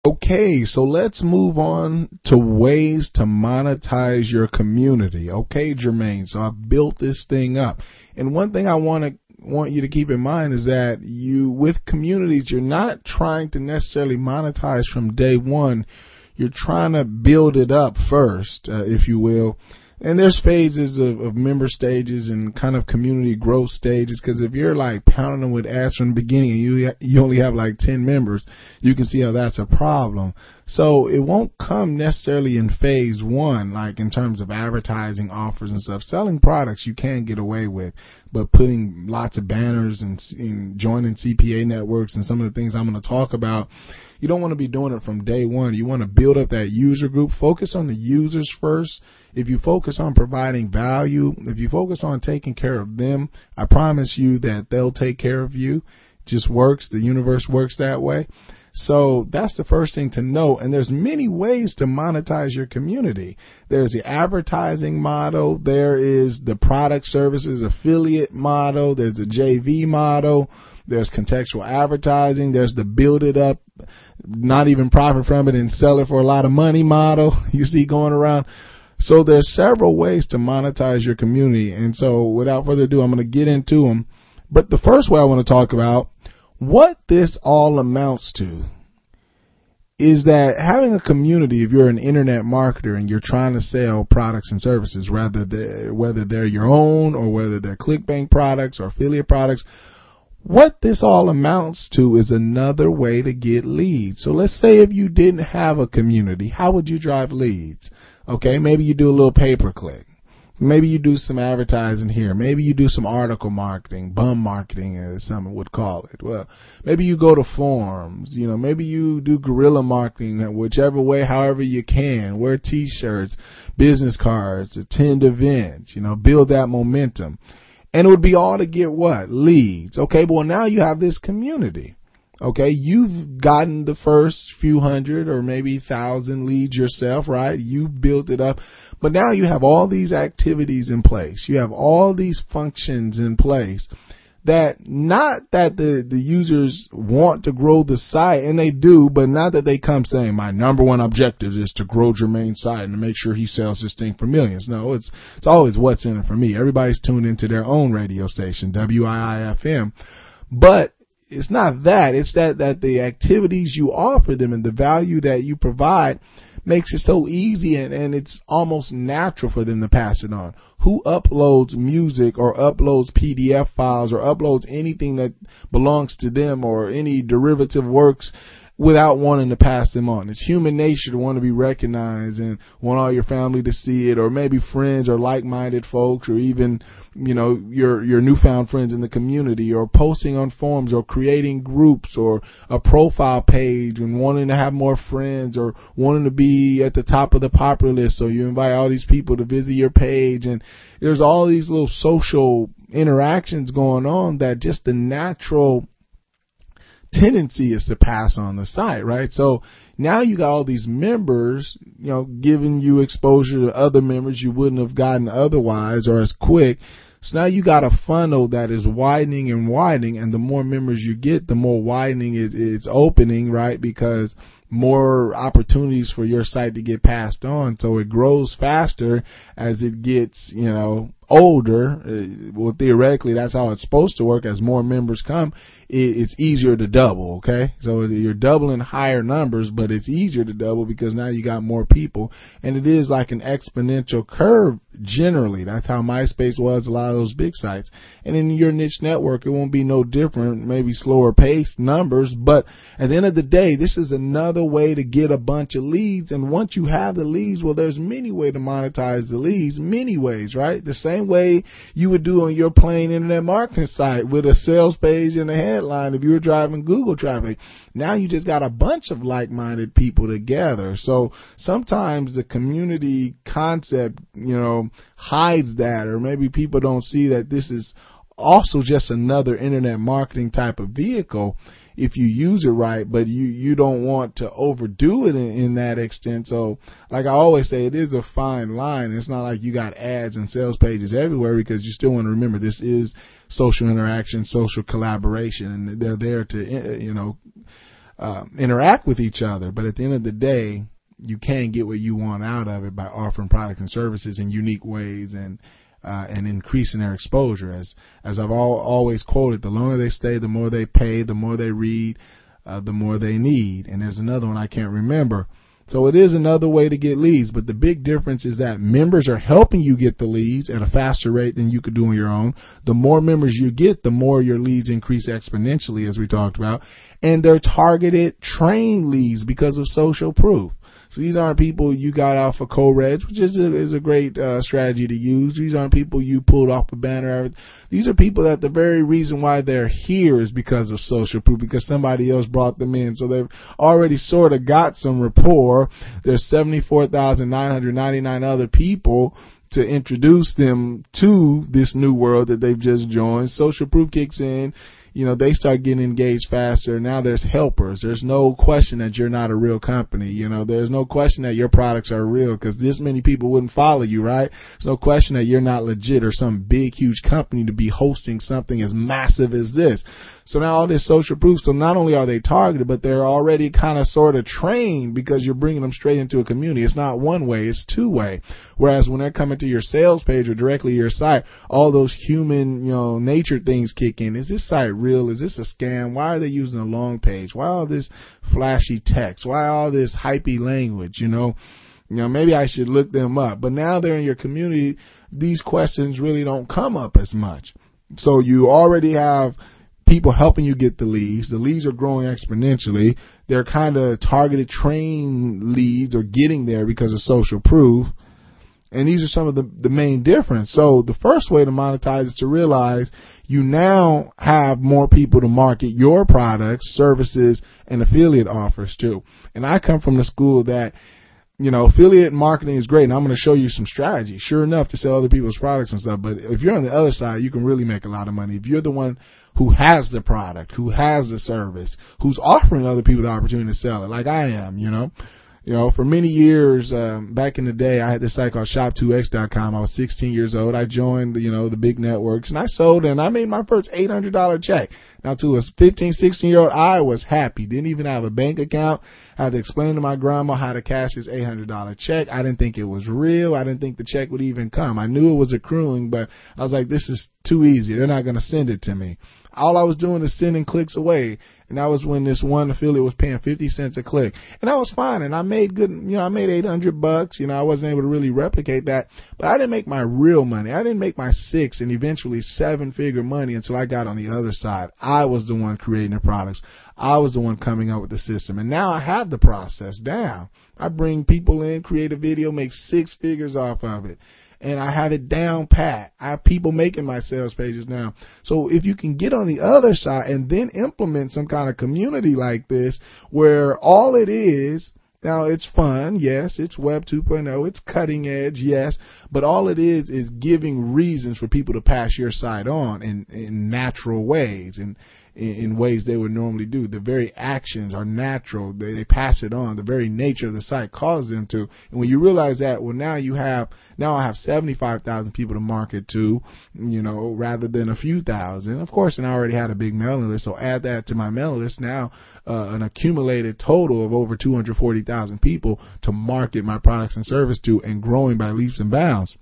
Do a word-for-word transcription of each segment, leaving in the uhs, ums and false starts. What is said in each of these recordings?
Okay, so let's move on to ways to monetize your community. Okay, Jermaine, so I've built this thing up. And one thing I want to want you to keep in mind is that you, with communities, you're not trying to necessarily monetize from day one. You're trying to build it up first, uh, if you will. And there's phases of, of member stages and kind of community growth stages, because if you're like pounding them with ass from the beginning and you you only have like ten members, you can see how that's a problem. So it won't come necessarily in phase one, like in terms of advertising offers and stuff. Selling products you can get away with, but putting lots of banners and, and joining C P A networks and some of the things I'm going to talk about, you don't want to be doing it from day one. You want to build up that user group. Focus on the users first. If you focus on providing value, if you focus on taking care of them, I promise you that they'll take care of you. It just works. The universe works that way. So that's the first thing to know. And there's many ways to monetize your community. There's the advertising model. There is the product services affiliate model. There's the J V model. There's contextual advertising. There's the build it up, not even profit from it and sell it for a lot of money model you see going around. So there's several ways to monetize your community. And so without further ado, I'm going to get into them. But the first way I want to talk about what this all amounts to is that having a community, if you're an internet marketer and you're trying to sell products and services, rather they're, whether they're your own or whether they're ClickBank products or affiliate products, what this all amounts to is another way to get leads. So let's say if you didn't have a community, how would you drive leads? Okay, maybe you do a little pay-per-click. Maybe you do some advertising here. Maybe you do some article marketing, bum marketing, as some would call it. Well, maybe you go to forums. You know, maybe you do guerrilla marketing, whichever way, however you can. Wear T-shirts, business cards, attend events. You know, build that momentum. And it would be all to get what? Leads. Okay, but well, now you have this community. Okay, you've gotten the first few hundred or maybe thousand leads yourself, right? You've built it up. But now you have all these activities in place. You have all these functions in place that not that the, the users want to grow the site, and they do, but not that they come saying my number one objective is to grow Jermaine's site and to make sure he sells this thing for millions. No, it's it's always what's in it for me. Everybody's tuned into their own radio station, W I I F M. But it's not that. It's that, that the activities you offer them and the value that you provide makes it so easy, and, and it's almost natural for them to pass it on. Who uploads music or uploads P D F files or uploads anything that belongs to them or any derivative works without wanting to pass them on? It's human nature to want to be recognized and want all your family to see it, or maybe friends or like-minded folks, or even, you know, your your newfound friends in the community, or posting on forums, or creating groups, or a profile page and wanting to have more friends, or wanting to be at the top of the popular list. So you invite all these people to visit your page, and there's all these little social interactions going on that just the natural tendency is to pass on the site, right? So now you got all these members, you know, giving you exposure to other members you wouldn't have gotten otherwise or as quick. So now you got a funnel that is widening and widening, and the more members you get, the more widening it, it's opening, right? Because more opportunities for your site to get passed on. So it grows faster as it gets, you know, older. Well, theoretically, that's how it's supposed to work. As more members come, it's easier to double, okay? So you're doubling higher numbers, but it's easier to double because now you got more people. And it is like an exponential curve generally. That's how MySpace was, a lot of those big sites. And in your niche network, it won't be no different, maybe slower paced numbers. But at the end of the day, this is another way to get a bunch of leads. And once you have the leads, well, there's many ways to monetize the leads, many ways, right? The same way you would do on your plain internet marketing site with a sales page and a headline if you were driving Google traffic. Now you just got a bunch of like-minded people together. So sometimes the community concept, you know, hides that, or maybe people don't see that this is also just another internet marketing type of vehicle if you use it right, but you, you don't want to overdo it in, in that extent. So like I always say, it is a fine line. It's not like you got ads and sales pages everywhere, because you still want to remember this is social interaction, social collaboration, and they're there to, you know, uh, interact with each other. But at the end of the day, you can get what you want out of it by offering products and services in unique ways and uh, and increasing their exposure. As as I've all, always quoted, the longer they stay, the more they pay, the more they read, uh, the more they need. And there's another one I can't remember. So it is another way to get leads, but the big difference is that members are helping you get the leads at a faster rate than you could do on your own. The more members you get, the more your leads increase exponentially, as we talked about. And they're targeted, trained leads because of social proof. So these aren't people you got off of Co-Reg, which is a, is a great uh, strategy to use. These aren't people you pulled off a banner. These are people that the very reason why they're here is because of social proof, because somebody else brought them in. So they've already sort of got some rapport. There's seventy-four thousand nine hundred ninety-nine other people to introduce them to this new world that they've just joined. Social proof kicks in. You know, they start getting engaged faster. Now there's helpers. There's no question that you're not a real company. You know, there's no question that your products are real because this many people wouldn't follow you, right? There's no question that you're not legit or some big, huge company to be hosting something as massive as this. So now all this social proof. So not only are they targeted, but they're already kind of sort of trained because you're bringing them straight into a community. It's not one way, it's two way. Whereas when they're coming to your sales page or directly to your site, all those human, you know, nature things kick in. Is this site real? Is this a scam? Why are they using a long page? Why all this flashy text? Why all this hypey language? You know, you know, maybe I should look them up. But now they're in your community. These questions really don't come up as much. So you already have people helping you get the leads. The leads are growing exponentially. They're kind of targeted, trained leads or getting there because of social proof. And these are some of the, the main difference. So the first way to monetize is to realize you now have more people to market your products, services, and affiliate offers to. And I come from the school that, you know, affiliate marketing is great, and I'm going to show you some strategy, sure enough, to sell other people's products and stuff. But if you're on the other side, you can really make a lot of money. If you're the one who has the product, who has the service, who's offering other people the opportunity to sell it, like I am, you know. You know, for many years, um, back in the day, I had this site called shop two x dot com. I was sixteen years old. I joined, you know, the big networks, and I sold, and I made my first eight hundred dollars check. Now, to a fifteen, sixteen-year-old, I was happy. Didn't even have a bank account. I had to explain to my grandma how to cash this eight hundred dollars check. I didn't think it was real. I didn't think the check would even come. I knew it was accruing, but I was like, this is too easy. They're not going to send it to me. All I was doing is sending clicks away. And that was when this one affiliate was paying fifty cents a click. And that was fine. And I made good, you know, I made eight hundred bucks. You know, I wasn't able to really replicate that, but I didn't make my real money. I didn't make my six and eventually seven figure money until I got on the other side. I was the one creating the products. I was the one coming up with the system. And now I have the process down. I bring people in, create a video, make six figures off of it. And I have it down pat. I have people making my sales pages now. So if you can get on the other side and then implement some kind of community like this where all it is, now it's fun, yes, it's Web two point oh, it's cutting edge, yes, but all it is is giving reasons for people to pass your site on in, in natural ways and in, in ways they would normally do. The very actions are natural. They, they pass it on. The very nature of the site causes them to. And when you realize that, well, now you have, now I have seventy-five thousand people to market to, you know, rather than a few thousand. Of course, and I already had a big mailing list, so add that to my mailing list. Now, uh, an accumulated total of over two hundred forty thousand people to market my products and service to, and growing by leaps and bounds.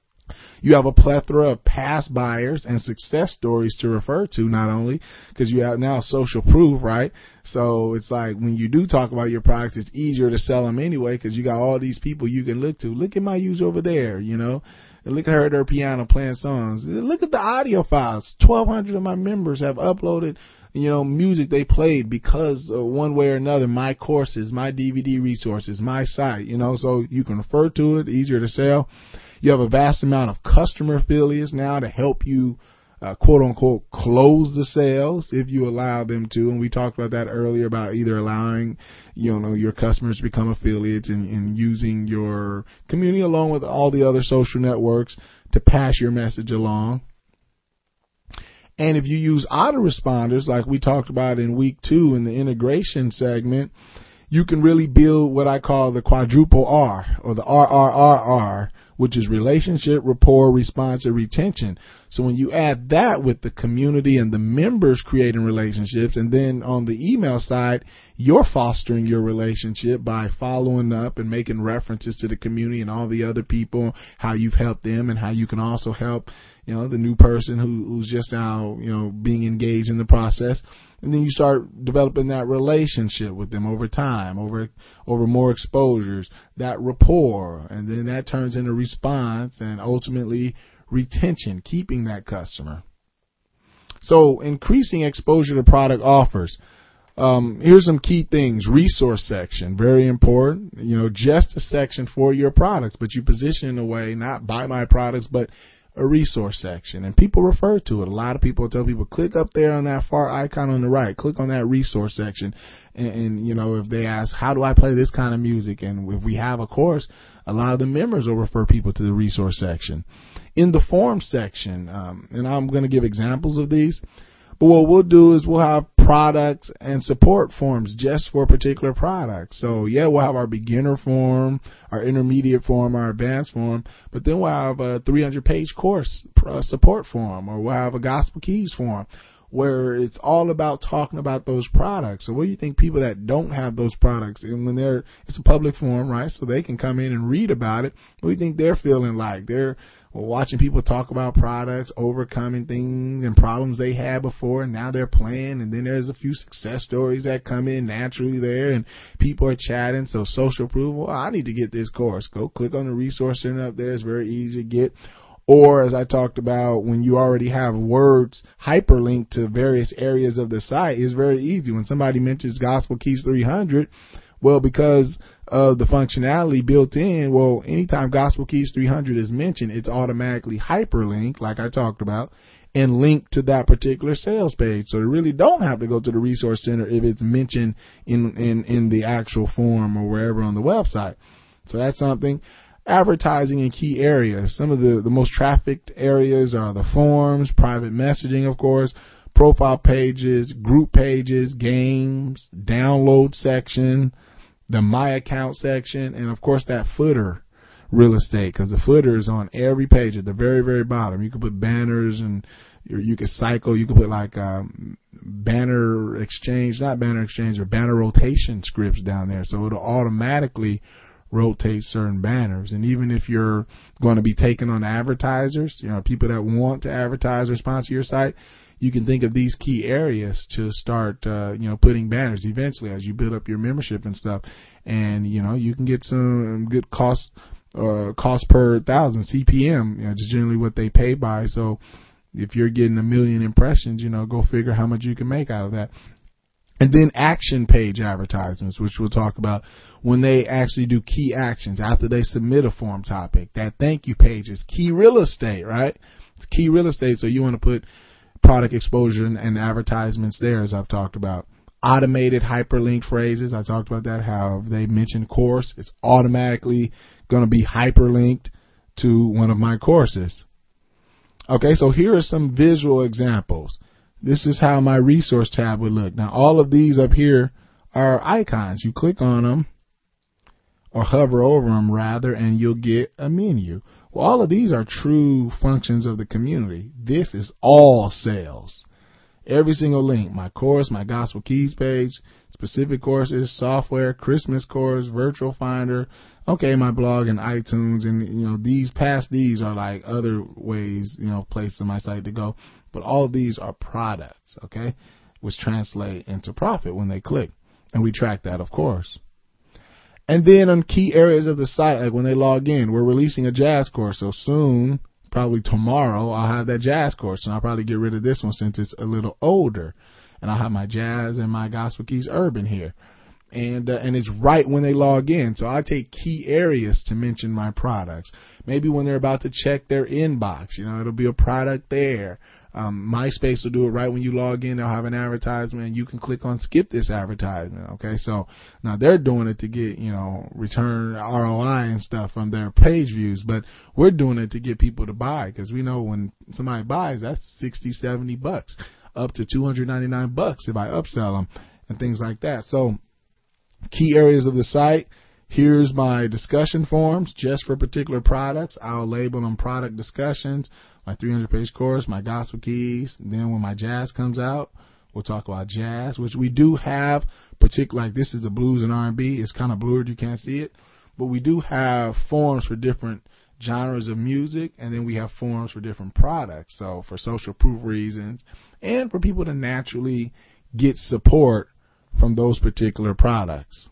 You have a plethora of past buyers and success stories to refer to, not only because you have now social proof, right? So it's like when you do talk about your products, it's easier to sell them anyway because you got all these people you can look to. Look at my user over there, you know, and look at her at her piano playing songs. Look at the audio files. twelve hundred of my members have uploaded, you know, music they played because uh, one way or another, my courses, my D V D resources, my site, you know, so you can refer to it, easier to sell. You have a vast amount of customer affiliates now to help you, uh, quote unquote, close the sales if you allow them to. And we talked about that earlier about either allowing, you know, your customers to become affiliates and, and using your community along with all the other social networks to pass your message along. And if you use autoresponders, like we talked about in week two in the integration segment, you can really build what I call the quadruple R, or the R R R R, which is relationship, rapport, response, and retention. So when you add that with the community and the members creating relationships, and then on the email side, you're fostering your relationship by following up and making references to the community and all the other people, how you've helped them and how you can also help, you know, the new person who, who's just now, you know, being engaged in the process. And then you start developing that relationship with them over time, over, over more exposures, that rapport, and then that turns into response and ultimately retention, keeping that customer. So increasing exposure to product offers. Um, here's some key things. Resource section, very important. You know, just a section for your products, but you position in a way, not buy my products, but a resource section. And people refer to it. A lot of people tell people, click up there on that far icon on the right, click on that resource section. And, and, you know, if they ask, how do I play this kind of music? And if we have a course, a lot of the members will refer people to the resource section. In the form section, um, and I'm going to give examples of these, but what we'll do is we'll have products and support forms just for particular products. So yeah, we'll have our beginner form, our intermediate form, our advanced form, but then we'll have a three hundred page course uh, support form, or we'll have a Gospel Keys form where it's all about talking about those products. So what do you think people that don't have those products, and when they're, it's a public forum, right? So they can come in and read about it. What do you think they're feeling like? They're watching people talk about products, overcoming things and problems they had before, and now they're playing. And then there's a few success stories that come in naturally there, and people are chatting. So social proof, well, I need to get this course. Go click on the resource center up there. It's very easy to get. Or as I talked about, when you already have words hyperlinked to various areas of the site, it's very easy. When somebody mentions Gospel Keys three hundred, well, because of the functionality built in, well, anytime Gospel Keys three hundred is mentioned, it's automatically hyperlinked, like I talked about, and linked to that particular sales page. So they really don't have to go to the resource center if it's mentioned in, in, in the actual form or wherever on the website. So that's something. Advertising in key areas. Some of the, the most trafficked areas are the forums, private messaging, of course, profile pages, group pages, games, download section, the My Account section, and of course that footer real estate, because the footer is on every page at the very, very bottom. You can put banners, and you can cycle. You can put like um, banner exchange, not banner exchange, or banner rotation scripts down there. So it'll automatically rotate certain banners. And even if you're going to be taking on advertisers, you know, people that want to advertise or sponsor your site, you can think of these key areas to start, uh, you know, putting banners eventually as you build up your membership and stuff. And, you know, you can get some good cost, uh, cost per thousand, C P M, you know, just generally what they pay by. So if you're getting a million impressions, you know, go figure how much you can make out of that. And then action page advertisements, which we'll talk about when they actually do key actions after they submit a form topic. That thank you page is key real estate, right? It's key real estate. So you want to put product exposure and, and advertisements there, as I've talked about. Automated hyperlink phrases. I talked about that, how they mentioned course. It's automatically going to be hyperlinked to one of my courses. Okay, so here are some visual examples. This is how my resource tab would look. Now, all of these up here are icons. You click on them, or hover over them rather, and you'll get a menu. Well, all of these are true functions of the community. This is all sales. Every single link, my course, my Gospel Keys page, specific courses, software, Christmas course, virtual finder, okay, my blog and iTunes, and, you know, these past these are like other ways, you know, places on my site to go. But all of these are products, okay, which translate into profit when they click. And we track that, of course. And then on key areas of the site, like when they log in, we're releasing a jazz course. So soon, probably tomorrow, I'll have that jazz course. And I'll probably get rid of this one since it's a little older. And I'll have my jazz and my Gospel Keys urban here. And uh, and it's right when they log in. So I take key areas to mention my products. Maybe when they're about to check their inbox, you know, it'll be a product there. Um, MySpace will do it right when you log in. They'll have an advertisement, and you can click on skip this advertisement. Okay, so now they're doing it to get, you know, return R O I and stuff from their page views, but we're doing it to get people to buy, because we know when somebody buys, that's sixty, seventy bucks, up to two hundred ninety-nine bucks if I upsell them and things like that. So key areas of the site. Here's my discussion forums just for particular products. I'll label them product discussions, my three hundred page course, my Gospel Keys. And then when my jazz comes out, We'll talk about jazz, which we do have, particularly like this is the blues and R and B. It's kind of blurred, you can't see it, but we do have forums for different genres of music, and then we have forums for different products. So for social proof reasons and for people to naturally get support from those particular products.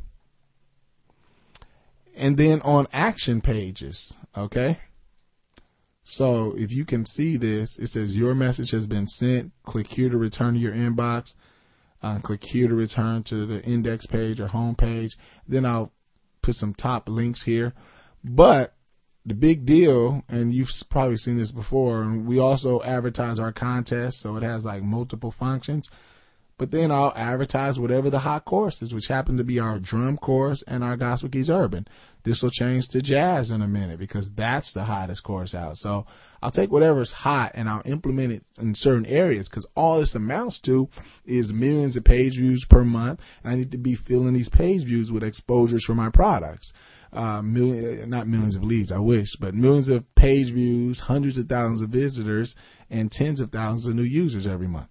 And then on action pages, okay? So if you can see this, it says your message has been sent. Click here to return to your inbox. Uh, click here to return to the index page or home page. Then I'll put some top links here. But the big deal, and you've probably seen this before, and we also advertise our contest, so it has like multiple functions. But then I'll advertise whatever the hot course is, which happen to be our drum course and our Gospel Keys Urban. This will change to jazz in a minute because that's the hottest course out. So I'll take whatever's hot and I'll implement it in certain areas, because all this amounts to is millions of page views per month. And I need to be filling these page views with exposures for my products. Uh, million, not millions of leads, I wish, but millions of page views, hundreds of thousands of visitors, and tens of thousands of new users every month.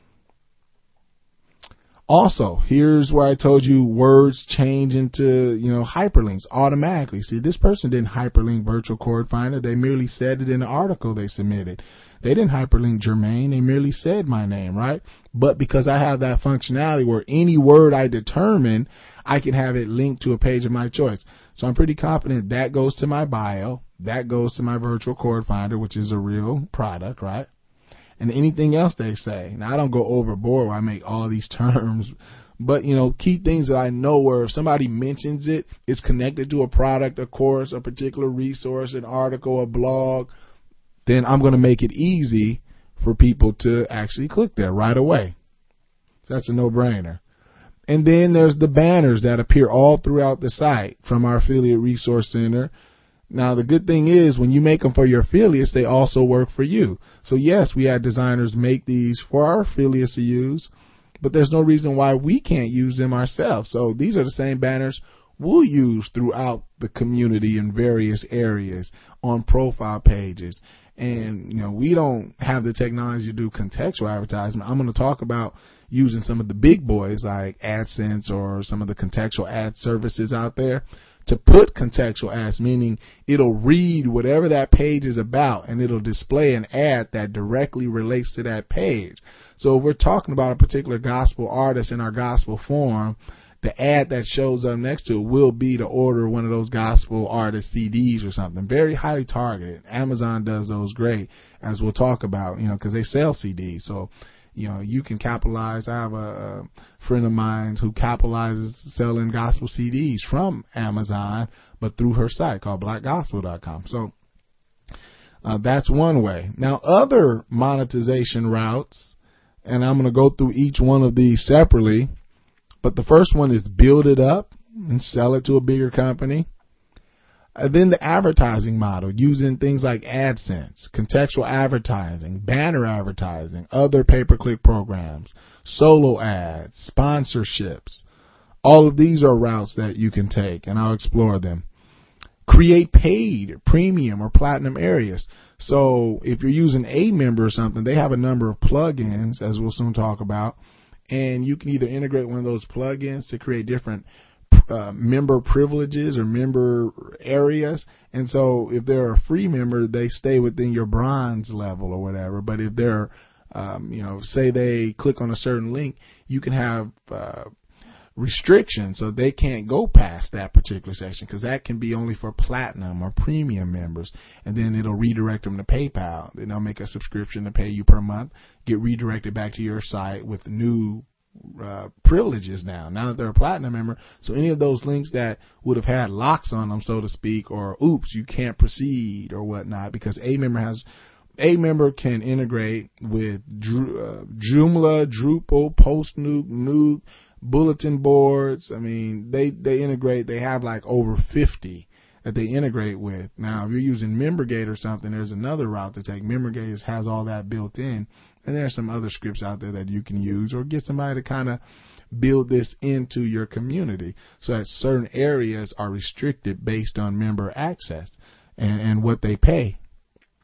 Also, here's where I told you words change into, you know, hyperlinks automatically. See, this person didn't hyperlink Virtual Chord Finder. They merely said it in the article they submitted. They didn't hyperlink Jermaine. They merely said my name, right? But because I have that functionality where any word I determine, I can have it linked to a page of my choice. So I'm pretty confident that goes to my bio. That goes to my Virtual Chord Finder, which is a real product, right? And anything else they say. Now, I don't go overboard where I make all these terms, but, you know, key things that I know where if somebody mentions it, it's connected to a product, a course, a particular resource, an article, a blog, then I'm going to make it easy for people to actually click there right away. So that's a no-brainer. And then there's the banners that appear all throughout the site from our Affiliate Resource Center. Now, the good thing is when you make them for your affiliates, they also work for you. So, yes, we had designers make these for our affiliates to use, but there's no reason why we can't use them ourselves. So these are the same banners we'll use throughout the community in various areas on profile pages. And, you know, we don't have the technology to do contextual advertisement. I'm going to talk about using some of the big boys like AdSense or some of the contextual ad services out there to put contextual ads, meaning it'll read whatever that page is about and it'll display an ad that directly relates to that page. So if we're talking about a particular gospel artist in our gospel forum, the ad that shows up next to it will be to order one of those gospel artist C Ds or something. Very highly targeted. Amazon does those great, as we'll talk about, you know, because they sell C Ds. So, you know, you can capitalize. I have a, a friend of mine who capitalizes selling gospel C Ds from Amazon, but through her site called black gospel dot com. So uh, that's one way. Now, other monetization routes, and I'm going to go through each one of these separately, but the first one is build it up and sell it to a bigger company. And then the advertising model, using things like AdSense, contextual advertising, banner advertising, other pay-per-click programs, solo ads, sponsorships. All of these are routes that you can take, and I'll explore them. Create paid, premium, or platinum areas. So if you're using a member or something, they have a number of plugins, as we'll soon talk about, and you can either integrate one of those plugins to create different Uh, member privileges or member areas. And so if they're a free member, they stay within your bronze level or whatever. But if they're, um, you know, say they click on a certain link, you can have uh, restrictions so they can't go past that particular section, because that can be only for platinum or premium members. And then it'll redirect them to PayPal. Then they'll make a subscription to pay you per month, get redirected back to your site with new Uh, privileges now, now that they're a platinum member. So any of those links that would have had locks on them, so to speak, or oops, you can't proceed or whatnot, because a member has, a member can integrate with Dru, uh, Joomla, Drupal, Postnuke, Nuke, bulletin boards. I mean, they, they integrate, they have like over fifty that they integrate with. Now, if you're using MemberGate or something, there's another route to take. MemberGate has all that built in. And there are some other scripts out there that you can use, or get somebody to kind of build this into your community so that certain areas are restricted based on member access and, and what they pay.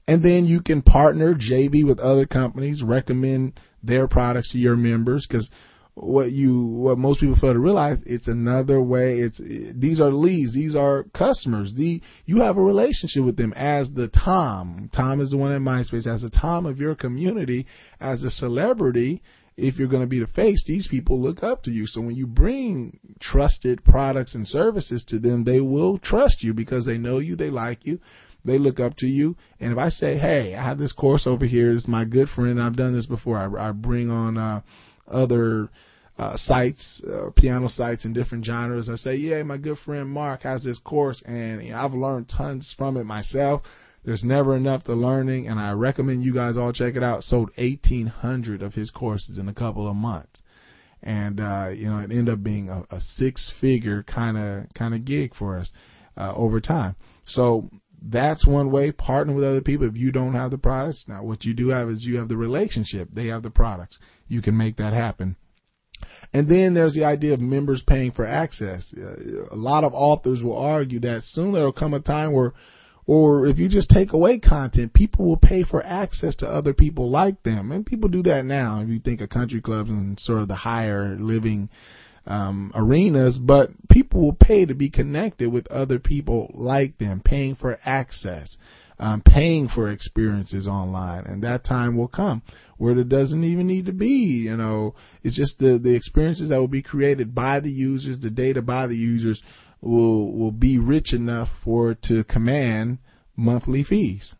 And then you can partner, J V with other companies, recommend their products to your members, because what you, what most people fail to realize, it's another way. It's, these are leads. These are customers. The, you have a relationship with them as the Tom. Tom is the one at MySpace. As the Tom of your community, as a celebrity, if you're going to be the face, these people look up to you. So when you bring trusted products and services to them, they will trust you because they know you, they like you, they look up to you. And if I say, hey, I have this course over here, it's my good friend, I've done this before. I, I bring on, uh, other uh, sites, uh, piano sites in different genres. I say, yeah, my good friend Mark has this course, and you know, I've learned tons from it myself. There's never enough to learning, and I recommend you guys all check it out. Sold eighteen hundred of his courses in a couple of months, and uh, you know, it ended up being a, a six-figure kind of kind of gig for us uh, over time. So that's one way. Partner with other people if you don't have the products. Now, what you do have is you have the relationship. They have the products. You can make that happen. And then there's the idea of members paying for access. Uh, a lot of authors will argue that soon there will come a time where, or if you just take away content, people will pay for access to other people like them. And people do that now. If you think of country clubs and sort of the higher living um, arenas, but people will pay to be connected with other people like them, paying for access. Um, paying for experiences online, and that time will come where it doesn't even need to be, you know, it's just the, the experiences that will be created by the users, the data by the users will, will be rich enough for it to command monthly fees.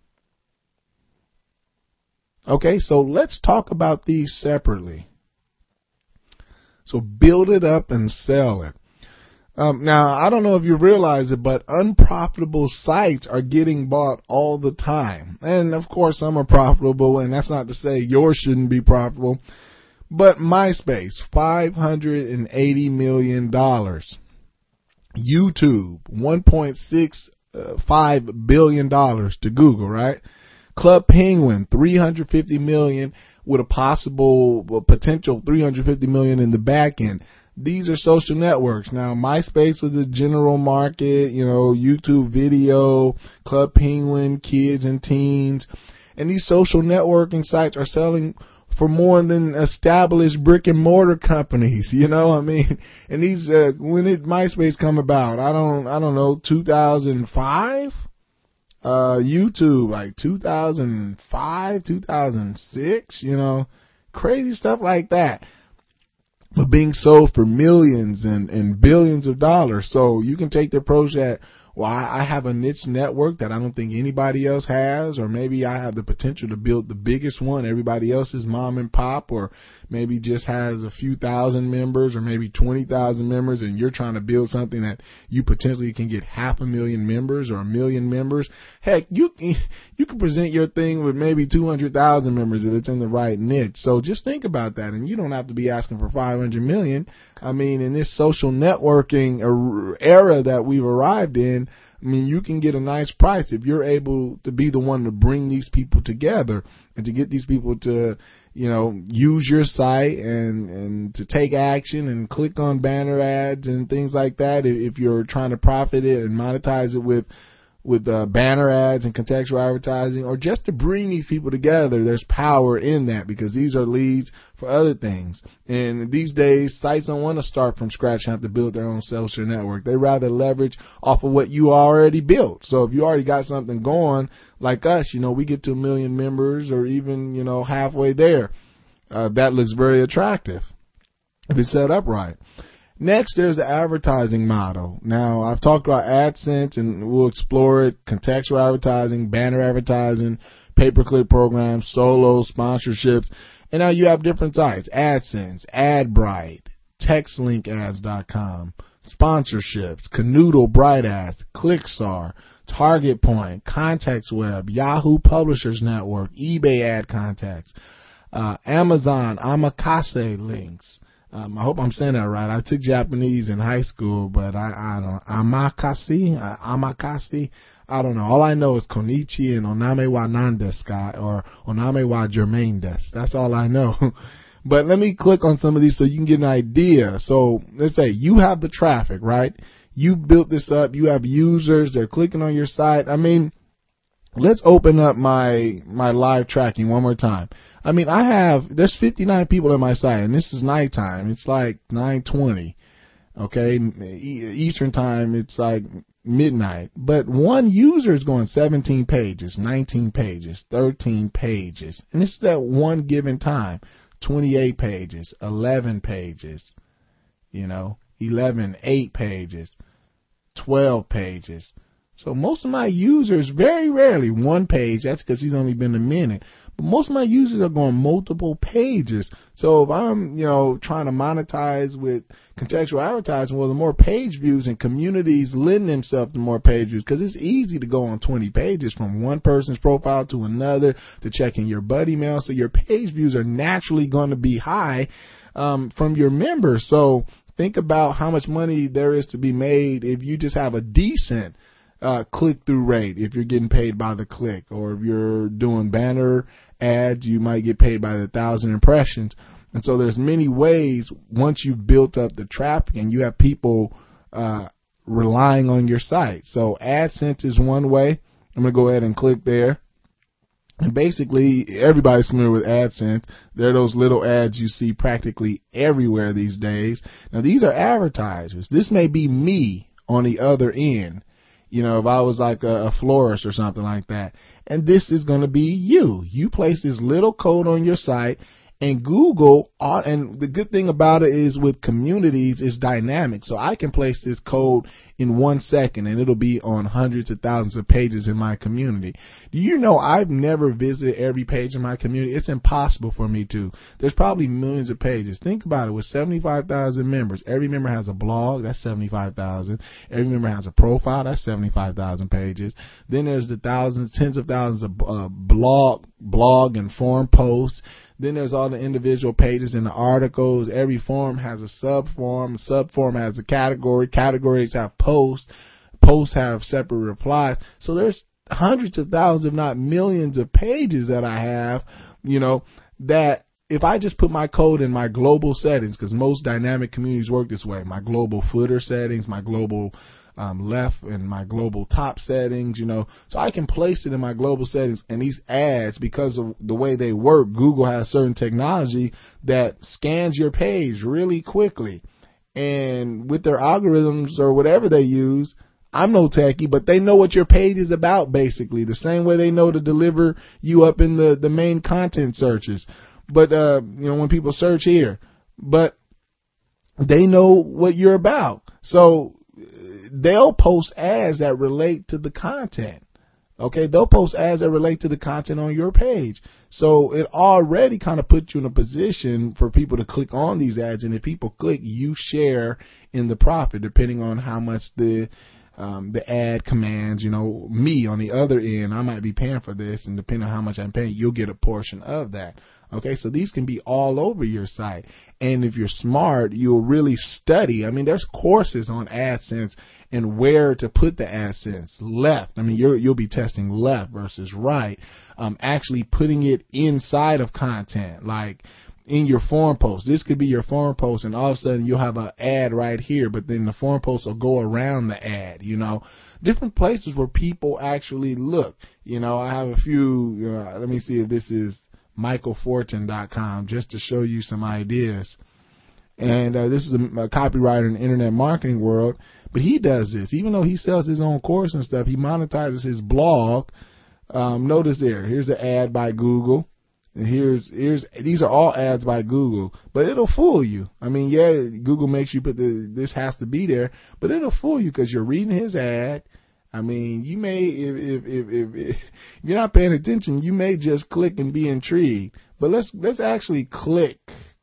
Okay, so let's talk about these separately. So build it up and sell it. Um, now, I don't know if you realize it, but unprofitable sites are getting bought all the time. And, of course, some are profitable, and that's not to say yours shouldn't be profitable. But MySpace, five hundred eighty million dollars. YouTube, one point six five billion dollars to Google, right? Club Penguin, three hundred fifty million dollars with a possible well, potential three hundred fifty million dollars in the back end. These are social networks. Now, MySpace was the general market, you know, YouTube video, Club Penguin, kids and teens. And these social networking sites are selling for more than established brick and mortar companies, you know, I mean, and these, uh, when did MySpace come about? I don't, I don't know, two thousand five? Uh, YouTube, like two thousand five, two thousand six, you know, crazy stuff like that. But being sold for millions and, and billions of dollars. So you can take the approach that, well, I have a niche network that I don't think anybody else has, or maybe I have the potential to build the biggest one. Everybody else is mom and pop, or maybe just has a few thousand members, or maybe twenty thousand members, and you're trying to build something that you potentially can get half a million members or a million members. Heck, you you can present your thing with maybe two hundred thousand members if it's in the right niche. So just think about that, and you don't have to be asking for five hundred million. I mean, in this social networking era that we've arrived in, I mean, you can get a nice price if you're able to be the one to bring these people together and to get these people to, you know, use your site and, and to take action and click on banner ads and things like that. If you're trying to profit it and monetize it with with uh, banner ads and contextual advertising, or just to bring these people together, there's power in that, because these are leads for other things. And these days, sites don't want to start from scratch and have to build their own social network. They rather leverage off of what you already built. So if you already got something going, like us, you know, we get to a million members or even, you know, halfway there. Uh, that looks very attractive if it's set up right. Next, there's the advertising model. Now, I've talked about AdSense, and we'll explore it. Contextual advertising, banner advertising, pay-per-click programs, solo sponsorships. And now you have different sites: AdSense, AdBright, text link ads dot com, sponsorships, Canoodle, Bright Ads, ClickStar, Target Point, ContextWeb, Yahoo Publishers Network, eBay Ad Contacts, uh, Amazon, Amakase links. Um, I hope I'm saying that right. I took Japanese in high school, but I, I don't, Amakase, uh, Amakase, I don't know. All I know is Konichi and Oname wa nan desu ka, or Oname wa Germain desu. That's all I know. But let me click on some of these so you can get an idea. So let's say you have the traffic, right? You built this up. You have users. They're clicking on your site. I mean, let's open up my my live tracking one more time. I mean, I have, there's fifty-nine people on my site, and this is nighttime. It's like nine twenty. Okay, Eastern time, it's like midnight. But one user is going seventeen pages, nineteen pages, thirteen pages. And this is at one given time. twenty-eight pages, eleven pages, you know, eleven, eight pages, twelve pages. So most of my users, very rarely one page. That's because he's only been a minute. But most of my users are going multiple pages. So if I'm, you know, trying to monetize with contextual advertising, well, the more page views and communities lend themselves to more page views, because it's easy to go on twenty pages from one person's profile to another to checking your buddy mail. So your page views are naturally going to be high um, from your members. So think about how much money there is to be made if you just have a decent Uh, click-through rate, if you're getting paid by the click, or if you're doing banner ads, you might get paid by the thousand impressions. And so there's many ways, once you've built up the traffic and you have people uh, relying on your site. So AdSense is one way. I'm going to go ahead and click there. And basically, everybody's familiar with AdSense. They're those little ads you see practically everywhere these days. Now, these are advertisers. This may be me on the other end. You know, if I was like a, a florist or something like that. And this is going to be you. You place this little code on your site, and Google, and the good thing about it is with communities, it's dynamic. So I can place this code in one second and it'll be on hundreds of thousands of pages in my community. Do you know I've never visited every page in my community? It's impossible for me to. There's probably millions of pages. Think about it. With seventy-five thousand members, every member has a blog. That's seventy-five thousand. Every member has a profile. That's seventy-five thousand pages. Then there's the thousands, tens of thousands of uh, blog, blog and forum posts. Then there's all the individual pages and the articles. Every forum has a sub-forum. A sub-forum has a category. Categories have posts. Posts have separate replies. So there's hundreds of thousands, if not millions of pages that I have, you know, that if I just put my code in my global settings, because most dynamic communities work this way, my global footer settings, my global Um, left and my global top settings, you know, so I can place it in my global settings, and these ads, because of the way they work, Google has certain technology that scans your page really quickly, and with their algorithms or whatever they use, I'm no techie, but they know what your page is about, basically, the same way they know to deliver you up in the, the main content searches, but, uh, you know, when people search here, but they know what you're about, so they'll post ads that relate to the content. Okay, they'll post ads that relate to the content on your page. So it already kind of puts you in a position for people to click on these ads. And if people click, you share in the profit, depending on how much the um, the ad commands. You know, me on the other end, I might be paying for this, and depending on how much I'm paying, you'll get a portion of that. Okay, so these can be all over your site. And if you're smart, you'll really study. I mean, there's courses on AdSense and where to put the AdSense. Left. I mean, you're, you'll be testing left versus right. Um, actually putting it inside of content, like in your forum post. This could be your forum post, and all of a sudden you'll have an ad right here, but then the forum post will go around the ad, you know, different places where people actually look. You know, I have a few, you know, let me see if this is michael fortin dot com, just to show you some ideas. And uh, this is a, a copywriter in the internet marketing world, but he does this. Even though he sells his own course and stuff, he monetizes his blog. Um, notice there, here's the ad by Google. And here's, here's, these are all ads by Google, but it'll fool you. I mean, yeah, Google makes you put the, this has to be there, but it'll fool you because you're reading his ad. I mean, you may, if, if, if, if, if you're not paying attention, you may just click and be intrigued. But let's, let's actually click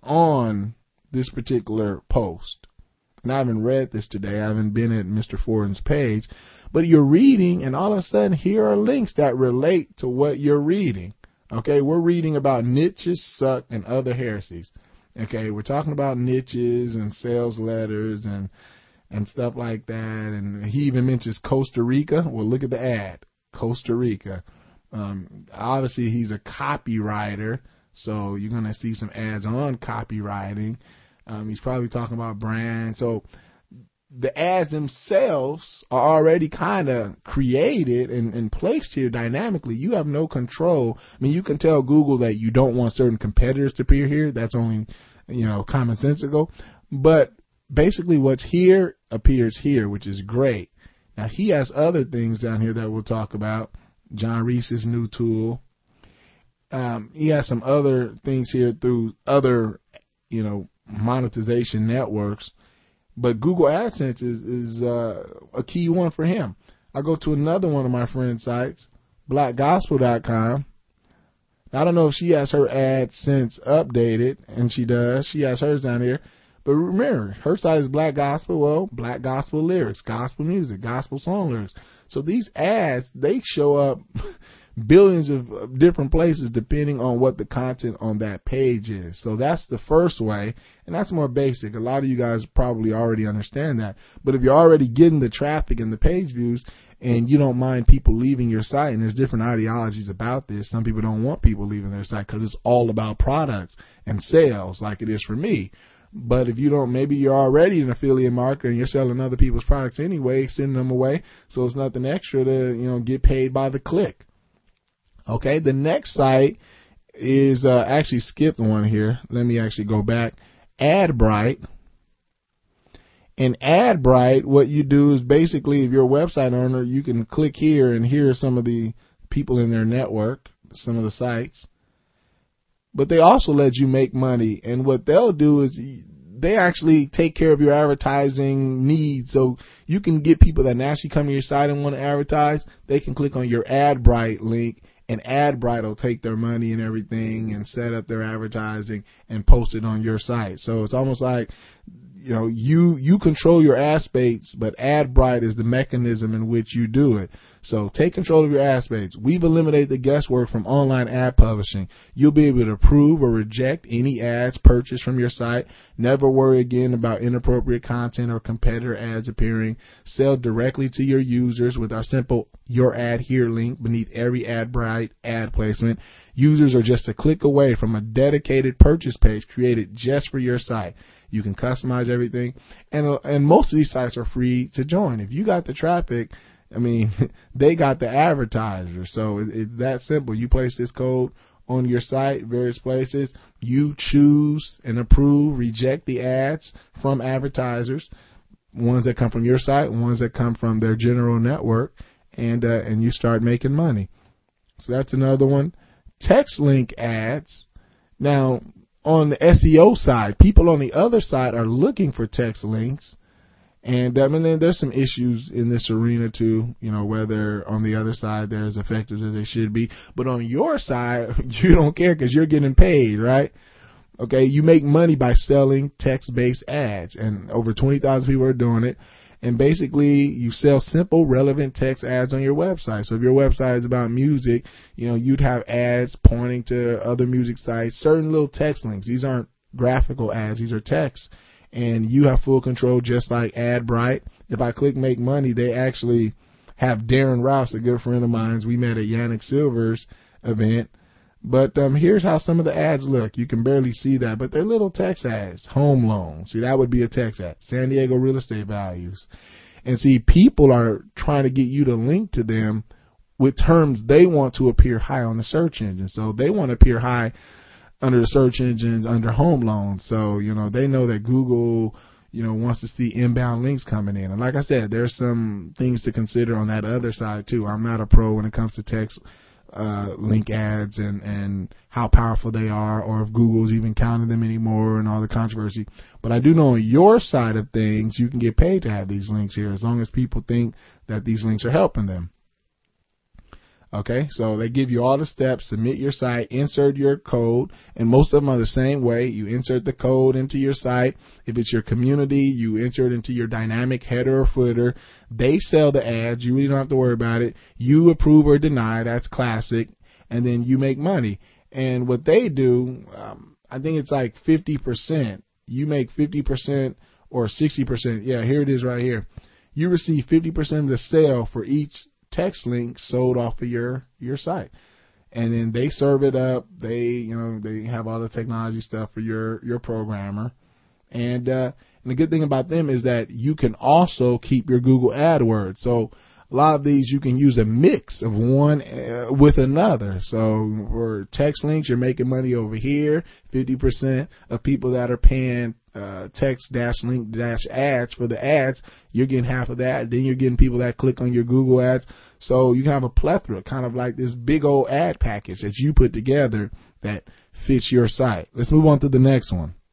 on this particular post. And I haven't read this today. I haven't been at Mister Fortin's page, but you're reading, and all of a sudden here are links that relate to what you're reading. Okay. We're reading about niches suck and other heresies. Okay. We're talking about niches and sales letters and, and stuff like that. And he even mentions Costa Rica. Well, look at the ad, Costa Rica. Um, obviously he's a copywriter, so you're going to see some ads on copywriting. Um, he's probably talking about brands. So the ads themselves are already kind of created and, and placed here dynamically. You have no control. I mean, you can tell Google that you don't want certain competitors to appear here. That's only, you know, commonsensical. But basically what's here appears here, which is great. Now, he has other things down here that we'll talk about. John Reese's new tool. Um, he has some other things here through other, you know, monetization networks. But Google AdSense is, is uh, a key one for him. I go to another one of my friend's sites, black gospel dot com. I don't know if she has her AdSense updated, and she does. She has hers down here. But remember, her site is Black Gospel. Well, Black Gospel lyrics, gospel music, gospel song lyrics. So these ads, they show up billions of different places depending on what the content on that page is. So that's the first way, and that's more basic. A lot of you guys probably already understand that. But if you're already getting the traffic and the page views, and you don't mind people leaving your site, and there's different ideologies about this. Some people don't want people leaving their site because it's all about products and sales like it is for me. But if you don't, maybe you're already an affiliate marketer and you're selling other people's products anyway, sending them away. So it's nothing extra to, you know, get paid by the click. Okay. The next site is, uh, actually skipped one here. Let me actually go back. AdBright. In AdBright, what you do is basically, if you're a website owner, you can click here and here are some of the people in their network, some of the sites. But they also let you make money. And what they'll do is they actually take care of your advertising needs. So you can get people that naturally come to your site and want to advertise. They can click on your AdBright link, and AdBright will take their money and everything and set up their advertising and post it on your site. So it's almost like, you know, you, you control your ad space, but AdBright is the mechanism in which you do it. So take control of your ad space. We've eliminated the guesswork from online ad publishing. You'll be able to approve or reject any ads purchased from your site. Never worry again about inappropriate content or competitor ads appearing. Sell directly to your users with our simple Your Ad Here link beneath every AdBright ad placement. Users are just a click away from a dedicated purchase page created just for your site. You can customize everything, and and most of these sites are free to join. If you got the traffic, I mean, they got the advertisers. So it, it's that simple. You place this code on your site, various places. You choose and approve, reject the ads from advertisers, ones that come from your site, ones that come from their general network, and uh, and you start making money. So that's another one. Text link ads. Now, on the S E O side, people on the other side are looking for text links. And I mean, there's some issues in this arena too, you know, whether on the other side they're as effective as they should be. But on your side, you don't care because you're getting paid, right? Okay, you make money by selling text-based ads, and over twenty thousand people are doing it. And basically, you sell simple, relevant text ads on your website. So if your website is about music, you know, you'd have ads pointing to other music sites, certain little text links. These aren't graphical ads. These are text. And you have full control, just like AdBright. If I click make money, they actually have Darren Rouse, a good friend of mine. We met at Yannick Silver's event. But um, here's how some of the ads look. You can barely see that, but they're little text ads. Home loans. See, that would be a text ad. San Diego real estate values. And see, people are trying to get you to link to them with terms they want to appear high on the search engine. So they want to appear high under the search engines under home loans. So, you know, they know that Google, you know, wants to see inbound links coming in. And like I said, there's some things to consider on that other side too. I'm not a pro when it comes to text uh link ads and and how powerful they are, or if Google's even counting them anymore and all the controversy. But I do know on your side of things, you can get paid to have these links here as long as people think that these links are helping them. Okay, so they give you all the steps. Submit your site, insert your code, and most of them are the same way. You insert the code into your site. If it's your community, you insert it into your dynamic header or footer. They sell the ads. You really don't have to worry about it. You approve or deny. That's classic. And then you make money. And what they do, um, I think it's like fifty percent. You make fifty percent or sixty percent. Yeah, here it is right here. You receive fifty percent of the sale for each text link sold off of your your site, and then they serve it up. They, you know, they have all the technology stuff for your your programmer, and uh And the good thing about them is that you can also keep your Google AdWords. So a lot of these, you can use a mix of one uh, with another. So for text links, you're making money over here. fifty percent of people that are paying uh, text dash link dash ads for the ads, you're getting half of that. Then you're getting people that click on your Google ads. So you can have a plethora, kind of like this big old ad package that you put together that fits your site. Let's move on to the next one.